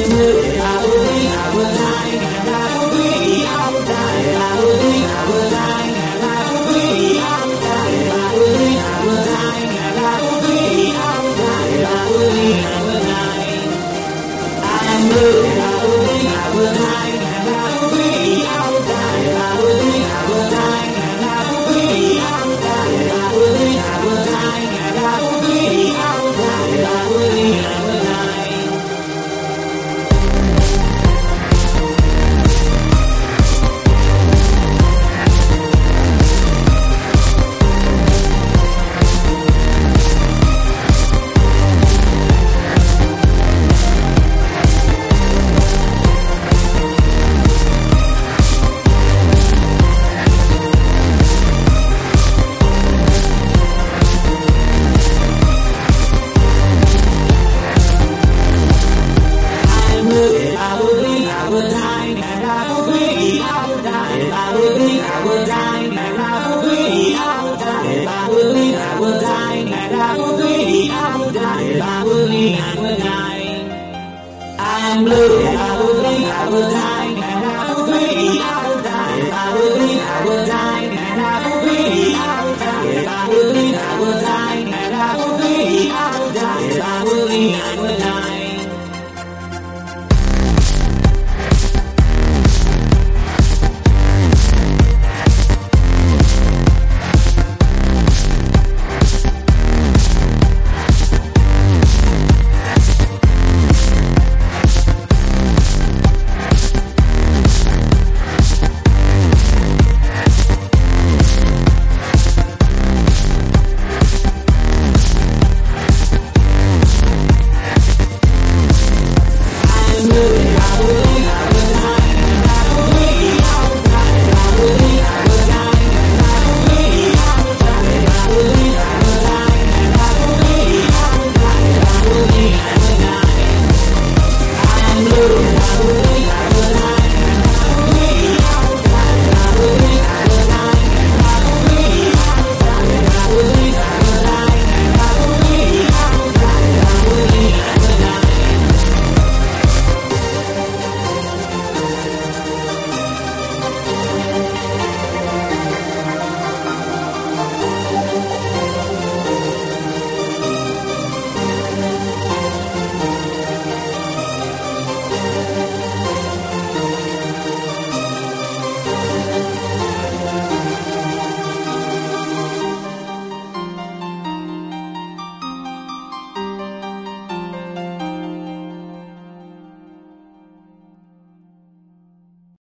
I'm blue, I will die, and I will be, I will die, I will be, I will die, and I will be, I will die, I will be, I will die, and I will be, I will die, I will be, I will die.